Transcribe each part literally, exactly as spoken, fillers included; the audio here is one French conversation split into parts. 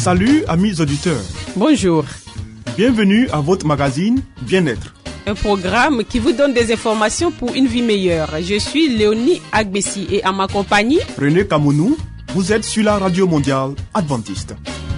Salut amis auditeurs. Bonjour. Bienvenue à votre magazine Bien-être. Un programme qui vous donne des informations pour une vie meilleure. Je suis Léonie Agbessi et à ma compagnie, René Kamounou, vous êtes sur la radio mondiale adventiste.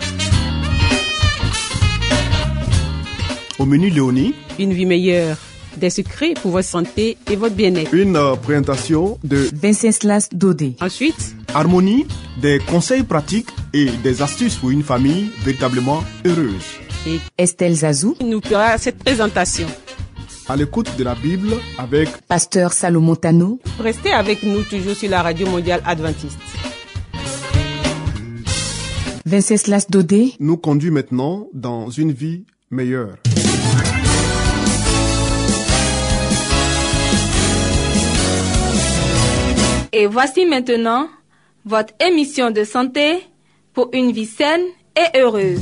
Au menu Léonie, une vie meilleure, des secrets pour votre santé et votre bien-être. Une euh, présentation de Venceslas Dodé. Ensuite, Harmonie, des conseils pratiques et des astuces pour une famille véritablement heureuse. et Estelle Zazou. nous fera cette présentation. À l'écoute de la Bible avec Pasteur Salomon Tano. Restez avec nous toujours sur la radio mondiale adventiste. Venceslas Dodé. nous conduit maintenant dans une vie meilleure. Et voici maintenant votre émission de santé pour une vie saine et heureuse.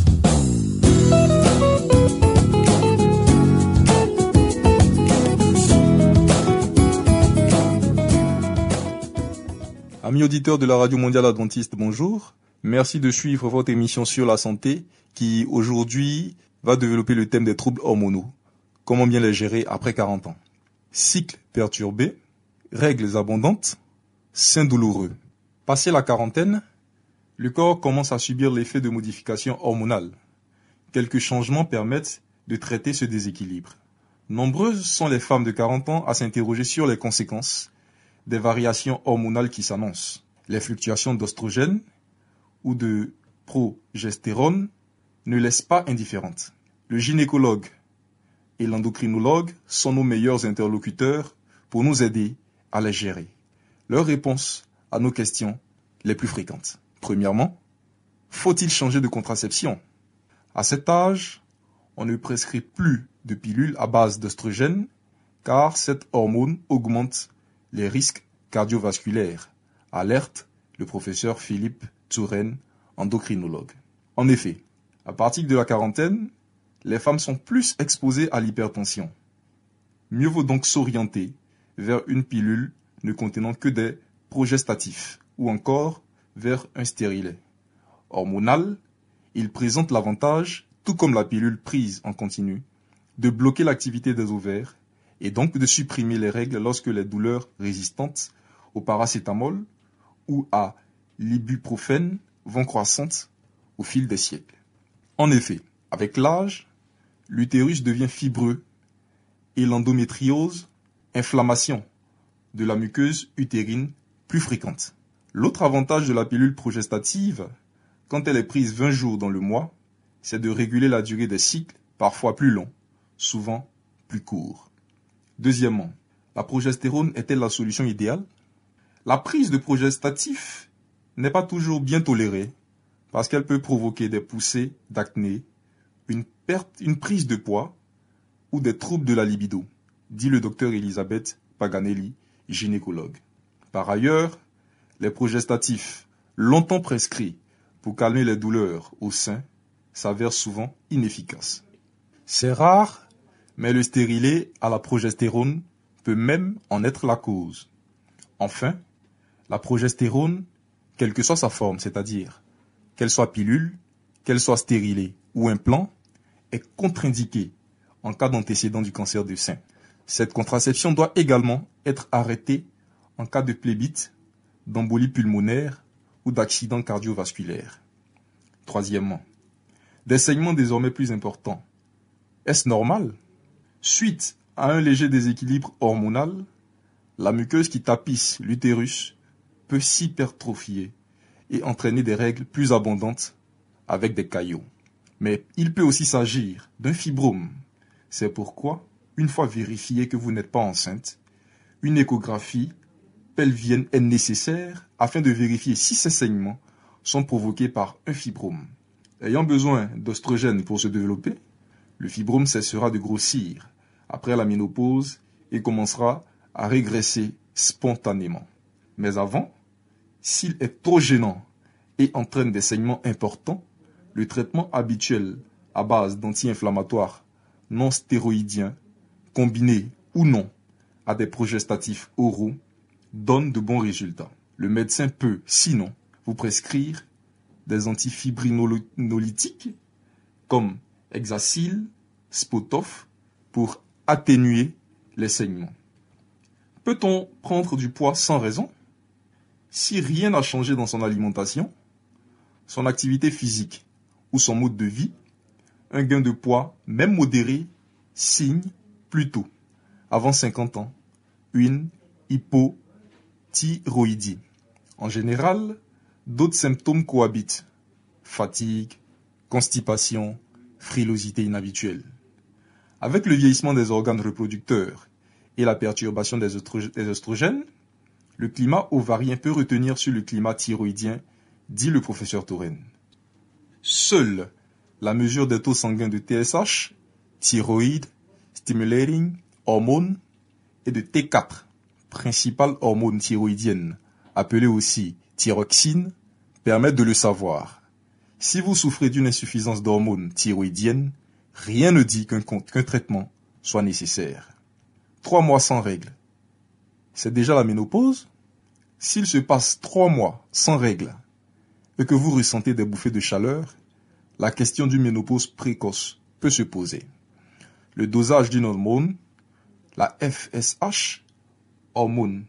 Amis auditeurs de la Radio Mondiale Adventiste, bonjour. Merci de suivre votre émission sur la santé qui, aujourd'hui, va développer le thème des troubles hormonaux. Comment bien les gérer après quarante ans. Cycle perturbé, règles abondantes, seins douloureux. Passé la quarantaine, le corps commence à subir l'effet de modifications hormonales. Quelques changements permettent de traiter ce déséquilibre. Nombreuses sont les femmes de quarante ans à s'interroger sur les conséquences des variations hormonales qui s'annoncent. Les fluctuations d'oestrogène ou de progestérone ne laissent pas indifférentes. Le gynécologue et l'endocrinologue sont nos meilleurs interlocuteurs pour nous aider à les gérer. Leurs réponses à nos questions les plus fréquentes. Premièrement, faut-il changer de contraception? À cet âge, on ne prescrit plus de pilules à base d'œstrogène car cette hormone augmente les risques cardiovasculaires. Alerte le professeur Philippe Touraine, endocrinologue. En effet, à partir de la quarantaine, les femmes sont plus exposées à l'hypertension. Mieux vaut donc s'orienter vers une pilule ne contenant que des progestatifs ou encore vers un stérilet. Hormonal, il présente l'avantage, tout comme la pilule prise en continu, de bloquer l'activité des ovaires et donc de supprimer les règles lorsque les douleurs résistantes au paracétamol ou à l'ibuprofène vont croissantes au fil des siècles. En effet, avec l'âge, l'utérus devient fibreux et l'endométriose, inflammation de la muqueuse utérine plus fréquente. L'autre avantage de la pilule progestative, quand elle est prise vingt jours dans le mois, c'est de réguler la durée des cycles, parfois plus longs, souvent plus courts. Deuxièmement, la progestérone est-elle la solution idéale? La prise de progestatif n'est pas toujours bien tolérée parce qu'elle peut provoquer des poussées d'acné, une perte, une prise de poids ou des troubles de la libido, dit le docteur Elisabeth Paganelli, gynécologue. Par ailleurs, les progestatifs, longtemps prescrits pour calmer les douleurs au sein, s'avèrent souvent inefficaces. C'est rare, mais le stérilet à la progestérone peut même en être la cause. Enfin, la progestérone, quelle que soit sa forme, c'est-à-dire qu'elle soit pilule, qu'elle soit stérilet ou implant, est contre-indiquée en cas d'antécédent du cancer du sein. Cette contraception doit également être arrêtée en cas de phlébite, d'embolie pulmonaire ou d'accident cardiovasculaire. Troisièmement, des saignements désormais plus importants. Est-ce normal? Suite à un léger déséquilibre hormonal, la muqueuse qui tapisse l'utérus peut s'hypertrophier et entraîner des règles plus abondantes avec des caillots. Mais il peut aussi s'agir d'un fibrome. C'est pourquoi, une fois vérifié que vous n'êtes pas enceinte, une échographie pelvienne est nécessaire afin de vérifier si ces saignements sont provoqués par un fibrome. Ayant besoin d'oestrogène pour se développer, le fibrome cessera de grossir après la ménopause et commencera à régresser spontanément. Mais avant, s'il est trop gênant et entraîne des saignements importants, le traitement habituel à base d'anti-inflammatoires non stéroïdiens, combiné ou non à des progestatifs oraux, donne de bons résultats. Le médecin peut, sinon, vous prescrire des antifibrinolytiques comme Hexacil, Spotof pour atténuer les saignements. Peut-on prendre du poids sans raison? Si rien n'a changé dans son alimentation, son activité physique ou son mode de vie, un gain de poids, même modéré, signe plutôt, avant cinquante ans, une hypothyroïdie. En général, d'autres symptômes cohabitent. Fatigue, constipation, frilosité inhabituelle. Avec le vieillissement des organes reproducteurs et la perturbation des oestrogènes, le climat ovarien peut retenir sur le climat thyroïdien, dit le professeur Touraine. Seule la mesure des taux sanguins de T S H, Thyroid Stimulating Hormone, et de T quatre, principale hormone thyroïdienne, appelée aussi thyroxine, permettent de le savoir. Si vous souffrez d'une insuffisance d'hormones thyroïdiennes, rien ne dit qu'un, qu'un traitement soit nécessaire. Trois mois sans règles. C'est déjà la ménopause? S'il se passe trois mois sans règles et que vous ressentez des bouffées de chaleur, la question d'une ménopause précoce peut se poser. Le dosage d'une hormone, la F S H, hormone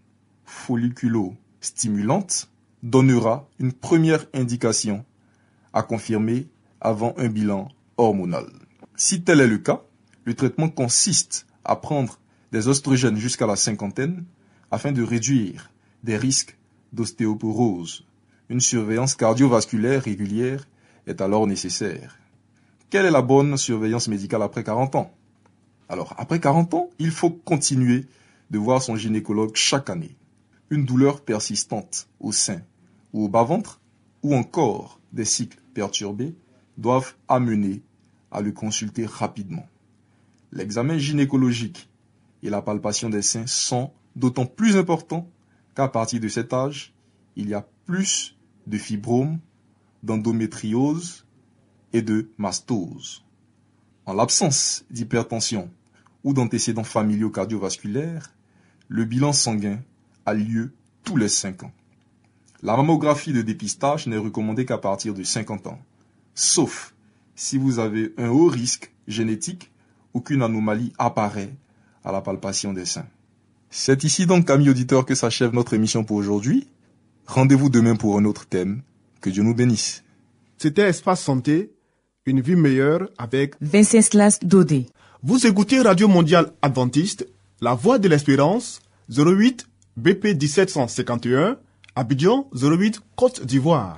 folliculo-stimulante, donnera une première indication à confirmer avant un bilan hormonal. Si tel est le cas, le traitement consiste à prendre des oestrogènes jusqu'à la cinquantaine afin de réduire des risques d'ostéoporose. Une surveillance cardiovasculaire régulière est alors nécessaire. Quelle est la bonne surveillance médicale après quarante ans? Alors, après quarante ans, il faut continuer de voir son gynécologue chaque année. Une douleur persistante au sein ou au bas-ventre, ou encore des cycles perturbés, doivent amener à le consulter rapidement. L'examen gynécologique et la palpation des seins sont d'autant plus importants qu'à partir de cet âge, il y a plus de fibromes, d'endométriose et de mastose. En l'absence d'hypertension ou d'antécédents familiaux cardiovasculaires, le bilan sanguin a lieu tous les cinq ans. La mammographie de dépistage n'est recommandée qu'à partir de cinquante ans, sauf si vous avez un haut risque génétique ou qu'une anomalie apparaît à la palpation des seins. C'est ici donc, amis auditeurs, que s'achève notre émission pour aujourd'hui. Rendez-vous demain pour un autre thème. Que Dieu nous bénisse. C'était Espace Santé, une vie meilleure avec Venceslas Dodé. Vous écoutez Radio Mondiale Adventiste, La Voix de l'Espérance, zéro huit B P dix-sept cent cinquante et un, Abidjan zéro huit, Côte d'Ivoire.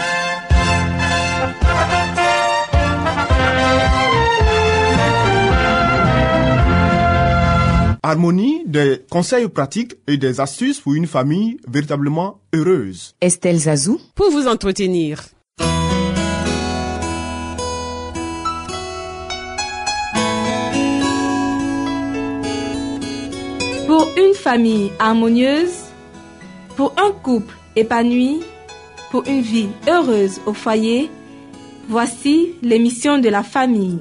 Harmonie, des conseils pratiques et des astuces pour une famille véritablement heureuse. Estelle Zazou. Pour vous entretenir. Pour une famille harmonieuse, pour un couple épanoui, pour une vie heureuse au foyer, voici l'émission de la famille.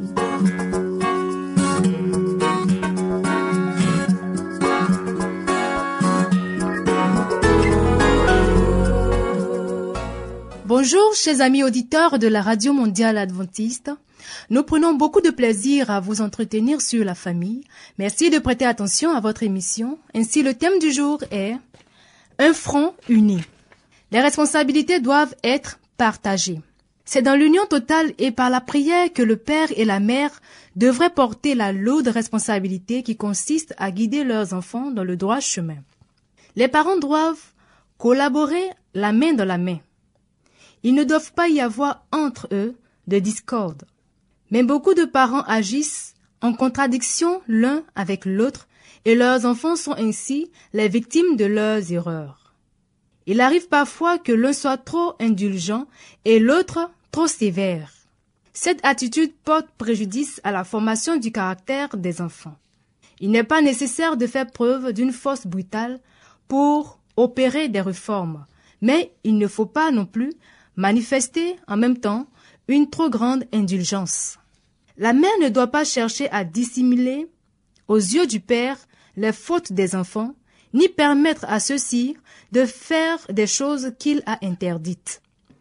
Bonjour, chers amis auditeurs de la Radio Mondiale Adventiste. Nous prenons beaucoup de plaisir à vous entretenir sur la famille. Merci de prêter attention à votre émission. Ainsi, le thème du jour est « Un front uni ». Les responsabilités doivent être partagées. C'est dans l'union totale et par la prière que le père et la mère devraient porter la lourde responsabilité qui consiste à guider leurs enfants dans le droit chemin. Les parents doivent collaborer la main dans la main. Il ne doit pas y avoir entre eux de discorde. Mais beaucoup de parents agissent en contradiction l'un avec l'autre et leurs enfants sont ainsi les victimes de leurs erreurs. Il arrive parfois que l'un soit trop indulgent et l'autre trop sévère. Cette attitude porte préjudice à la formation du caractère des enfants. Il n'est pas nécessaire de faire preuve d'une force brutale pour opérer des réformes, mais il ne faut pas non plus manifester en même temps une trop grande indulgence. La mère ne doit pas chercher à dissimuler aux yeux du père les fautes des enfants, ni permettre à ceux-ci de faire des choses qu'il a interdites.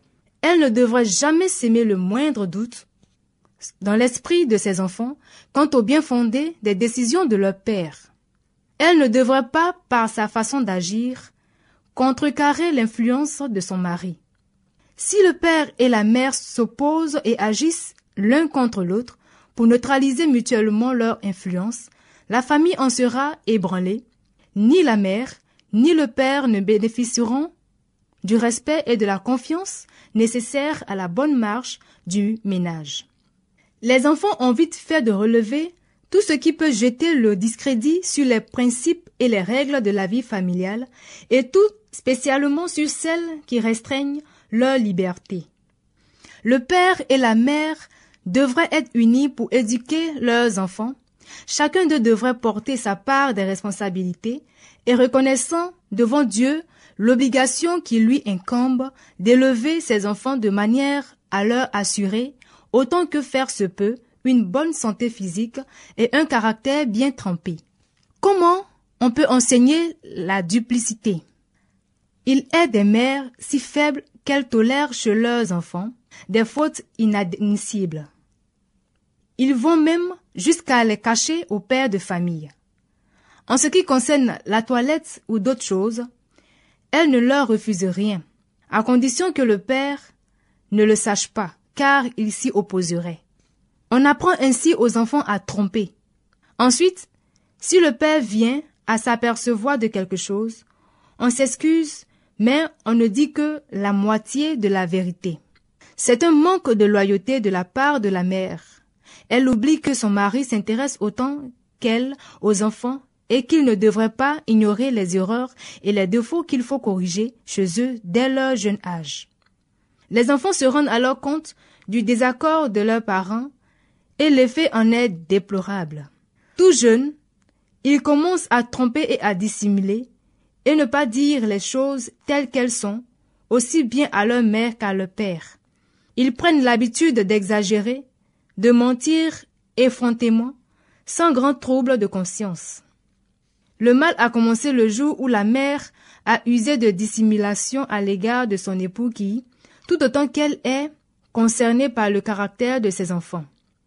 elle ne devrait jamais s'aimer le moindre doute dans l'esprit de ses enfants quant au bien fondé des décisions de leur père. Elle ne devrait pas, par sa façon d'agir, contrecarrer l'influence de son mari. Si le père et la mère s'opposent et agissent l'un contre l'autre pour neutraliser mutuellement leur influence, la famille en sera ébranlée. Ni la mère, ni le père ne bénéficieront du respect et de la confiance nécessaires à la bonne marche du ménage. Les enfants ont vite fait de relever tout ce qui peut jeter le discrédit sur les principes et les règles de la vie familiale, et tout spécialement sur celles qui restreignent leur liberté. Le père et la mère devraient être unis pour éduquer leurs enfants. Chacun d'eux devrait porter sa part des responsabilités et reconnaissant devant Dieu l'obligation qui lui incombe d'élever ses enfants de manière à leur assurer, autant que faire se peut, une bonne santé physique et un caractère bien trempé. Comment on peut enseigner la duplicité? Il est des mères si faibles qu'elles tolèrent chez leurs enfants des fautes inadmissibles. Ils vont même jusqu'à les cacher aux pères de famille. En ce qui concerne la toilette ou d'autres choses, elles ne leur refusent rien, à condition que le père ne le sache pas, car il s'y opposerait. On apprend ainsi aux enfants à tromper. Ensuite, si le père vient à s'apercevoir de quelque chose, on s'excuse, mais on ne dit que la moitié de la vérité. C'est un manque de loyauté de la part de la mère. Elle oublie que son mari s'intéresse autant qu'elle aux enfants et qu'il ne devrait pas ignorer les erreurs et les défauts qu'il faut corriger chez eux dès leur jeune âge. Les enfants se rendent alors compte du désaccord de leurs parents et l'effet en est déplorable. Tout jeune, ils commencent à tromper et à dissimuler et ne pas dire les choses telles qu'elles sont, aussi bien à leur mère qu'à leur père. Ils prennent l'habitude d'exagérer, de mentir effrontément, sans grand trouble de conscience. Le mal a commencé le jour où la mère a usé de dissimulation à l'égard de son époux qui, tout autant qu'elle est, concernée par le caractère de ses enfants.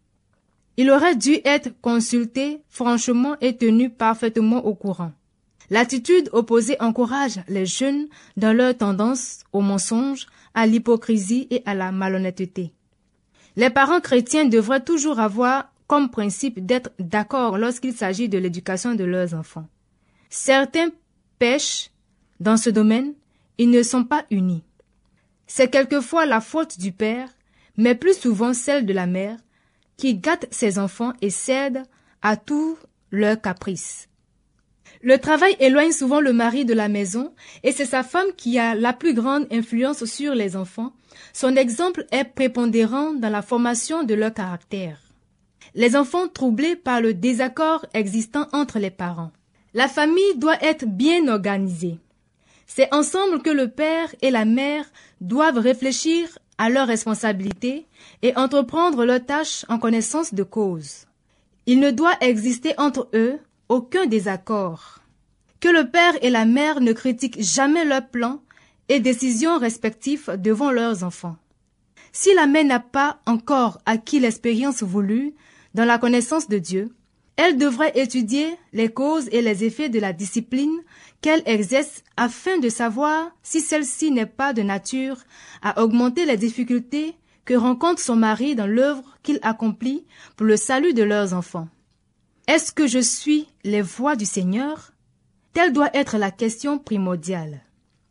Il aurait dû être consulté franchement et tenu parfaitement au courant. L'attitude opposée encourage les jeunes dans leur tendance au mensonge, à l'hypocrisie et à la malhonnêteté. Les parents chrétiens devraient toujours avoir comme principe d'être d'accord lorsqu'il s'agit de l'éducation de leurs enfants. Certains pêchent dans ce domaine, ils ne sont pas unis. C'est quelquefois la faute du père, mais plus souvent celle de la mère, qui gâte ses enfants et cède à tous leurs caprices. Le travail éloigne souvent le mari de la maison et c'est sa femme qui a la plus grande influence sur les enfants. Son exemple est prépondérant dans la formation de leur caractère. Les enfants troublés par le désaccord existant entre les parents. La famille doit être bien organisée. C'est ensemble que le père et la mère doivent réfléchir à leurs responsabilités et entreprendre leurs tâches en connaissance de cause. Il ne doit exister entre eux aucun désaccord. Que le père et la mère ne critiquent jamais leurs plans et décisions respectifs devant leurs enfants. Si la mère n'a pas encore acquis l'expérience voulue dans la connaissance de Dieu, elle devrait étudier les causes et les effets de la discipline qu'elle exerce afin de savoir si celle-ci n'est pas de nature à augmenter les difficultés que rencontre son mari dans l'œuvre qu'il accomplit pour le salut de leurs enfants. Est-ce que je suis les voies du Seigneur? Telle doit être la question primordiale.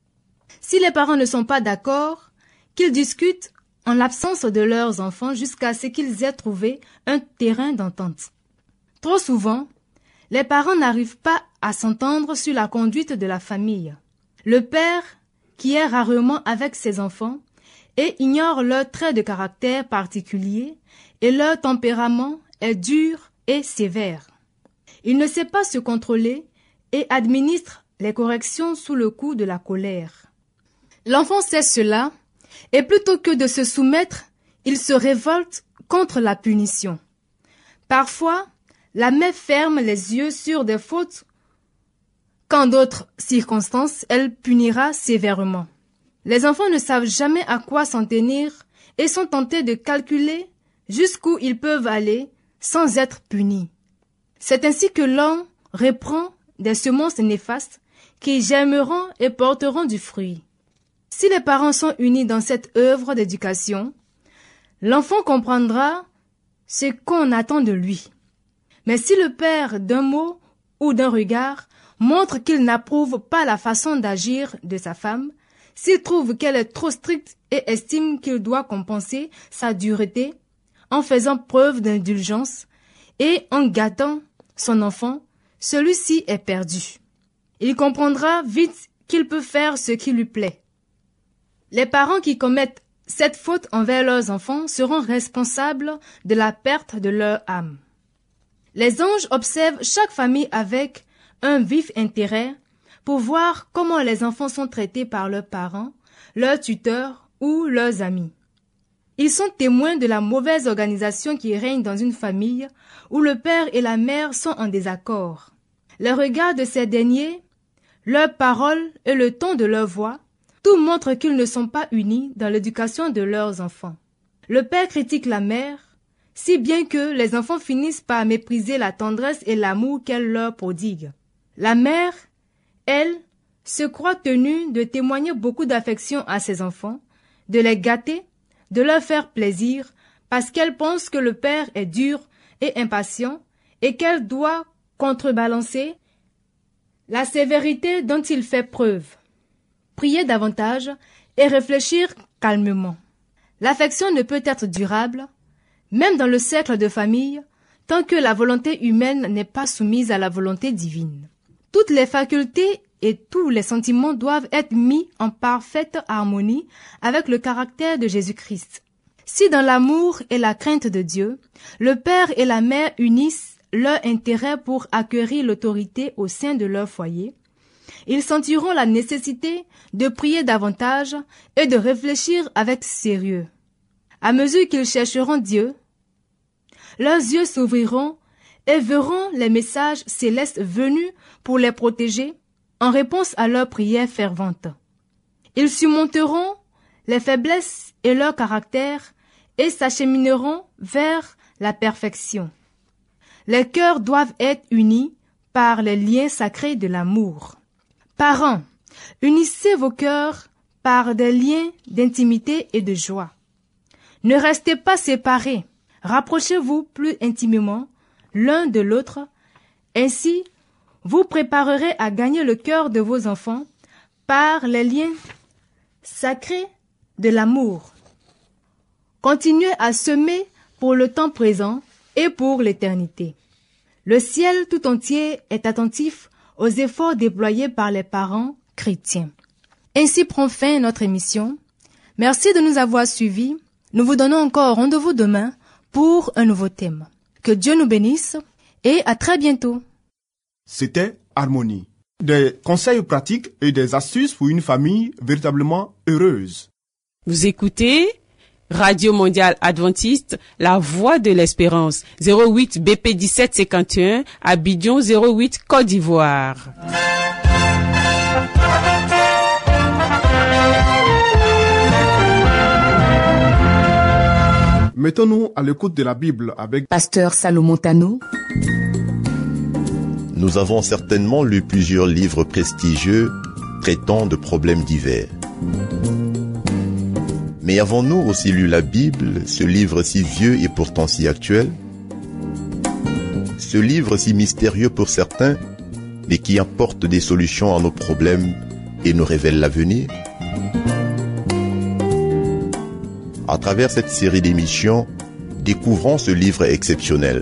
Si les parents ne sont pas d'accord, qu'ils discutent en l'absence de leurs enfants jusqu'à ce qu'ils aient trouvé un terrain d'entente. Trop souvent, les parents n'arrivent pas à s'entendre sur la conduite de la famille. Le père, qui est rarement avec ses enfants, et ignore leurs traits de caractère particuliers, et leur tempérament est dur et sévère. Il ne sait pas se contrôler et administre les corrections sous le coup de la colère. L'enfant sait cela, et plutôt que de se soumettre, il se révolte contre la punition. Parfois, la mère ferme les yeux sur des fautes, qu'en d'autres circonstances, elle punira sévèrement. Les enfants ne savent jamais à quoi s'en tenir et sont tentés de calculer jusqu'où ils peuvent aller sans être punis. C'est ainsi que l'homme reprend des semences néfastes qui germeront et porteront du fruit. Si les parents sont unis dans cette œuvre d'éducation, l'enfant comprendra ce qu'on attend de lui. Mais si le père, d'un mot ou d'un regard, montre qu'il n'approuve pas la façon d'agir de sa femme, s'il trouve qu'elle est trop stricte et estime qu'il doit compenser sa dureté en faisant preuve d'indulgence et en gâtant son enfant, celui-ci est perdu. Il comprendra vite qu'il peut faire ce qui lui plaît. Les parents qui commettent cette faute envers leurs enfants seront responsables de la perte de leur âme. Les anges observent chaque famille avec un vif intérêt pour voir comment les enfants sont traités par leurs parents, leurs tuteurs ou leurs amis. Ils sont témoins de la mauvaise organisation qui règne dans une famille où le père et la mère sont en désaccord. Les regards de ces derniers, leurs paroles et le ton de leur voix, tout montre qu'ils ne sont pas unis dans l'éducation de leurs enfants. Le père critique la mère, si bien que les enfants finissent par mépriser la tendresse et l'amour qu'elle leur prodigue. La mère, elle, se croit tenue de témoigner beaucoup d'affection à ses enfants, de les gâter, de leur faire plaisir, parce qu'elle pense que le père est dur et impatient et qu'elle doit contrebalancer la sévérité dont il fait preuve. Prier davantage et réfléchir calmement. L'affection ne peut être durable, même dans le cercle de famille, tant que la volonté humaine n'est pas soumise à la volonté divine. Toutes les facultés et tous les sentiments doivent être mis en parfaite harmonie avec le caractère de Jésus-Christ. Si dans l'amour et la crainte de Dieu, le père et la mère unissent leur intérêt pour acquérir l'autorité au sein de leur foyer, ils sentiront la nécessité de prier davantage et de réfléchir avec sérieux. À mesure qu'ils chercheront Dieu, leurs yeux s'ouvriront et verront les messages célestes venus pour les protéger en réponse à leurs prières ferventes. Ils surmonteront les faiblesses et leur caractère et s'achemineront vers la perfection. Les cœurs doivent être unis par les liens sacrés de l'amour. Parents, unissez vos cœurs par des liens d'intimité et de joie. Ne restez pas séparés, rapprochez-vous plus intimement l'un de l'autre, ainsi vous préparerez à gagner le cœur de vos enfants par les liens sacrés de l'amour. Continuez à semer pour le temps présent et pour l'éternité. Le ciel tout entier est attentif aux efforts déployés par les parents chrétiens. Ainsi prend fin notre émission. Merci de nous avoir suivis. Nous vous donnons encore rendez-vous demain pour un nouveau thème. Que Dieu nous bénisse et à très bientôt. C'était Harmonie. Des conseils pratiques et des astuces pour une famille véritablement heureuse. Vous écoutez Radio Mondiale Adventiste, la voix de l'espérance, zéro huit B P dix-sept cinquante et un, Abidjan zéro huit, Côte d'Ivoire. Mettons-nous à l'écoute de la Bible avec Pasteur Salomon Tano. Nous avons certainement lu plusieurs livres prestigieux traitant de problèmes divers. Mais avons-nous aussi lu la Bible, ce livre si vieux et pourtant si actuel? Ce livre si mystérieux pour certains, mais qui apporte des solutions à nos problèmes et nous révèle l'avenir? À travers cette série d'émissions, découvrons ce livre exceptionnel.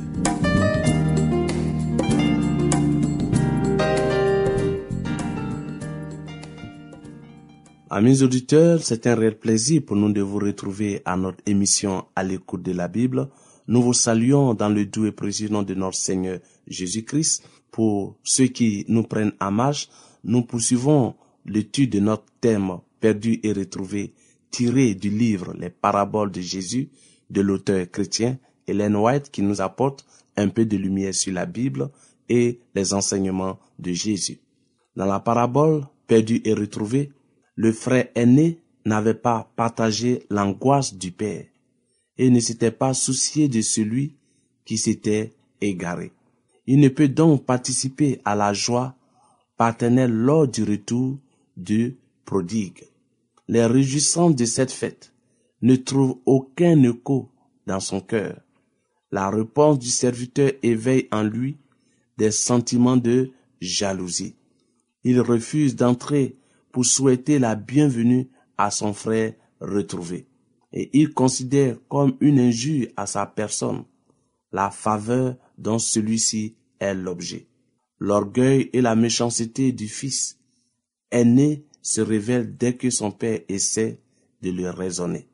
Amis auditeurs, c'est un réel plaisir pour nous de vous retrouver à notre émission à l'écoute de la Bible. Nous vous saluons dans le doux et précieux nom de notre Seigneur Jésus-Christ. Pour ceux qui nous prennent en marche, nous poursuivons l'étude de notre thème perdu et retrouvé, tiré du livre Les Paraboles de Jésus de l'auteur chrétien Ellen White, qui nous apporte un peu de lumière sur la Bible et les enseignements de Jésus. Dans la parabole perdu et retrouvé, le frère aîné n'avait pas partagé l'angoisse du père et ne s'était pas soucié de celui qui s'était égaré. Il ne peut donc participer à la joie paternelle lors du retour du prodigue. Les réjouissances de cette fête ne trouvent aucun écho dans son cœur. La réponse du serviteur éveille en lui des sentiments de jalousie. Il refuse d'entrer pour souhaiter la bienvenue à son frère retrouvé. Et il considère comme une injure à sa personne la faveur dont celui-ci est l'objet. L'orgueil et la méchanceté du fils aîné se révèlent dès que son père essaie de le raisonner.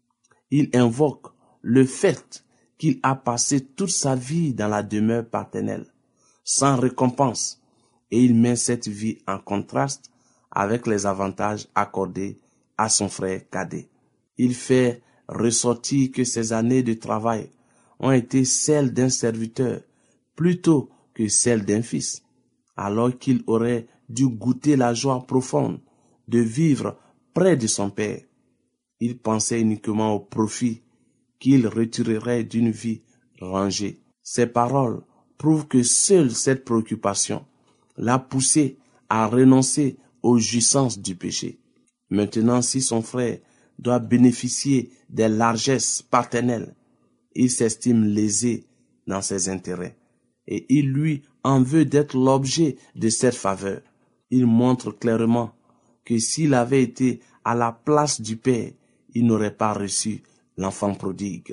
Il invoque le fait qu'il a passé toute sa vie dans la demeure paternelle, sans récompense, et il met cette vie en contraste avec les avantages accordés à son frère cadet. Il fait ressortir que ses années de travail ont été celles d'un serviteur plutôt que celles d'un fils, alors qu'il aurait dû goûter la joie profonde de vivre près de son père. Il pensait uniquement au profit qu'il retirerait d'une vie rangée. Ces paroles prouvent que seule cette préoccupation l'a poussé à renoncer aux jouissances du péché. Maintenant, si son frère doit bénéficier des largesses paternelles, il s'estime lésé dans ses intérêts et il lui en veut d'être l'objet de cette faveur. Il montre clairement que s'il avait été à la place du père, il n'aurait pas reçu l'enfant prodigue.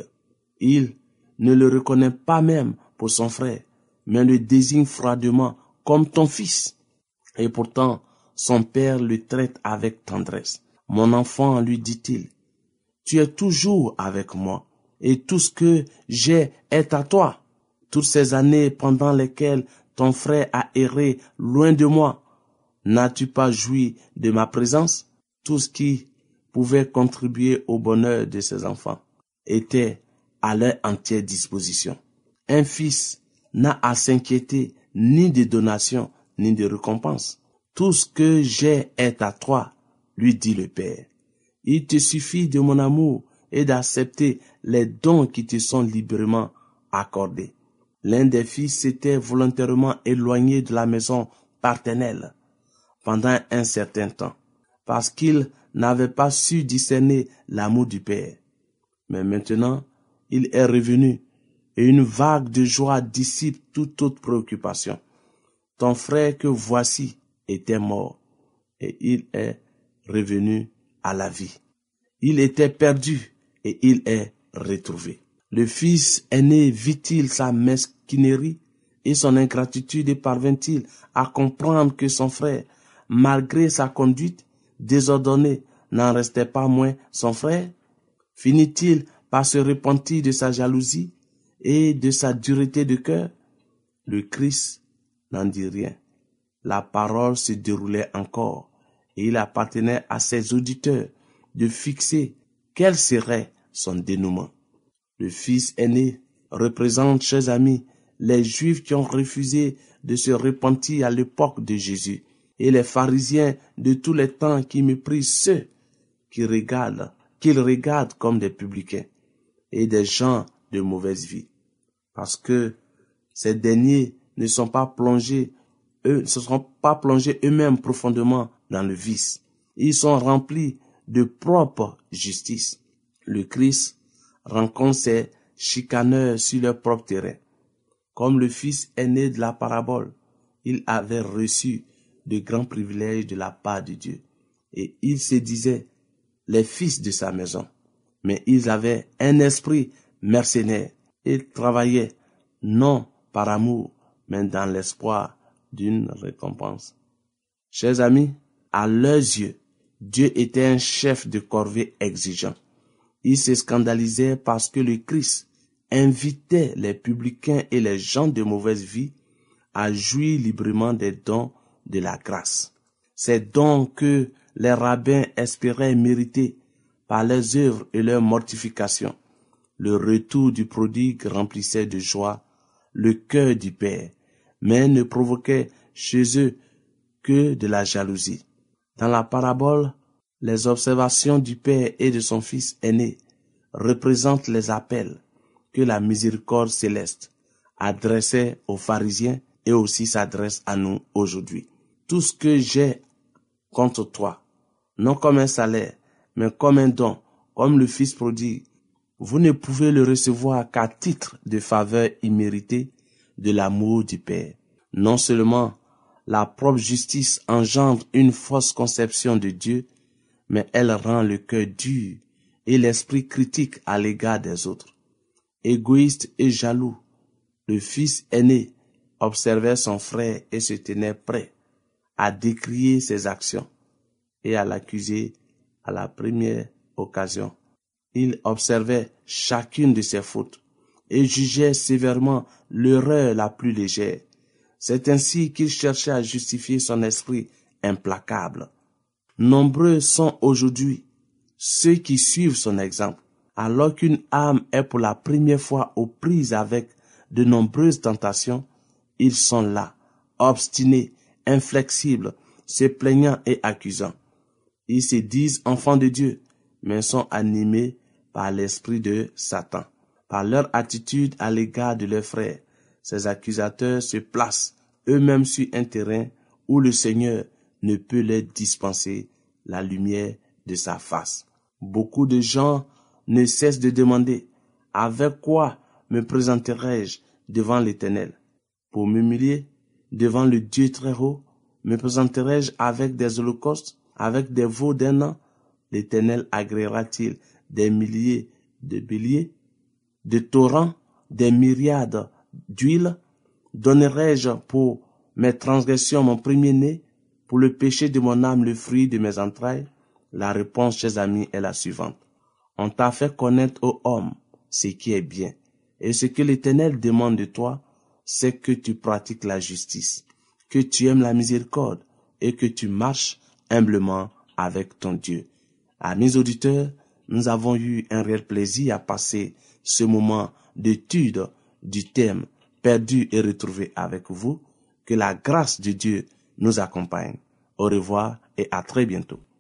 Il ne le reconnaît pas même pour son frère, mais le désigne froidement comme ton fils. Et pourtant, son père le traite avec tendresse. Mon enfant, lui dit-il, tu es toujours avec moi, et tout ce que j'ai est à toi. Toutes ces années pendant lesquelles ton frère a erré loin de moi, n'as-tu pas joui de ma présence? Tout ce qui pouvait contribuer au bonheur de ses enfants était à leur entière disposition. Un fils n'a à s'inquiéter ni de donation ni de récompense. Tout ce que j'ai est à toi, lui dit le Père. Il te suffit de mon amour et d'accepter les dons qui te sont librement accordés. L'un des fils s'était volontairement éloigné de la maison paternelle pendant un certain temps, parce qu'il n'avait pas su discerner l'amour du Père. Mais maintenant, il est revenu et une vague de joie dissipe toute autre préoccupation. Ton frère que voici était mort et il est revenu à la vie. Il était perdu et il est retrouvé. Le fils aîné vit-il sa mesquinerie et son ingratitude et parvint-il à comprendre que son frère, malgré sa conduite désordonnée, n'en restait pas moins son frère? Finit-il par se repentir de sa jalousie et de sa dureté de cœur? Le Christ n'en dit rien. La parole se déroulait encore et il appartenait à ses auditeurs de fixer quel serait son dénouement. Le fils aîné représente, chers amis, les Juifs qui ont refusé de se repentir à l'époque de Jésus et les pharisiens de tous les temps qui méprisent ceux qui regardent, qu'ils regardent comme des publicains et des gens de mauvaise vie. Parce que ces derniers ne sont pas plongés, eux, ne se sont pas plongés eux-mêmes profondément dans le vice. Ils sont remplis de propre justice. Le Christ rencontre ces chicaneurs sur leur propre terrain. Comme le fils aîné de la parabole, il avait reçu de grands privilèges de la part de Dieu. Et il se disait les fils de sa maison. Mais ils avaient un esprit mercenaire. Ils travaillaient non par amour, mais dans l'espoir d'une récompense. Chers amis, à leurs yeux, Dieu était un chef de corvée exigeant. Ils se scandalisaient parce que le Christ invitait les publicains et les gens de mauvaise vie à jouir librement des dons de la grâce. Ces dons que les rabbins espéraient mériter par leurs œuvres et leur mortification. Le retour du prodigue remplissait de joie le cœur du Père, mais ne provoquait chez eux que de la jalousie. Dans la parabole, Les observations du Père et de son Fils aîné représentent les appels que la miséricorde céleste adressait aux pharisiens et aussi s'adresse à nous aujourd'hui. Tout ce que j'ai contre toi, non comme un salaire, mais comme un don, comme le Fils prodigue, vous ne pouvez le recevoir qu'à titre de faveur imméritée de l'amour du Père. Non seulement la propre justice engendre une fausse conception de Dieu, mais elle rend le cœur dur et l'esprit critique à l'égard des autres. Égoïste et jaloux, le fils aîné observait son frère et se tenait prêt à décrier ses actions et à l'accuser à la première occasion. Il observait chacune de ses fautes et jugeait sévèrement l'erreur la plus légère. C'est ainsi qu'il cherchait à justifier son esprit implacable. Nombreux sont aujourd'hui ceux qui suivent son exemple. Alors qu'une âme est pour la première fois aux prises avec de nombreuses tentations, ils sont là, obstinés, inflexibles, se plaignant et accusant. Ils se disent enfants de Dieu, mais sont animés par l'esprit de Satan. Par leur attitude à l'égard de leurs frères, ces accusateurs se placent eux-mêmes sur un terrain où le Seigneur ne peut leur dispenser la lumière de sa face. Beaucoup de gens ne cessent de demander « Avec quoi me présenterai-je devant l'Éternel? Pour m'humilier devant le Dieu très haut, me présenterai-je avec des holocaustes, avec des veaux d'un an? L'Éternel agréera-t-il des milliers de béliers, de torrents, des myriades d'huile? Donnerai-je pour mes transgressions mon premier-né, pour le péché de mon âme le fruit de mes entrailles? » La réponse, chers amis, est la suivante. On t'a fait connaître, ô homme, ce qui est bien. Et ce que l'Éternel demande de toi, c'est que tu pratiques la justice, que tu aimes la miséricorde et que tu marches humblement avec ton Dieu. Amis auditeurs, nous avons eu un réel plaisir à passer ce moment d'étude du thème perdu et retrouvé avec vous. Que la grâce de Dieu nous accompagne. Au revoir et à très bientôt.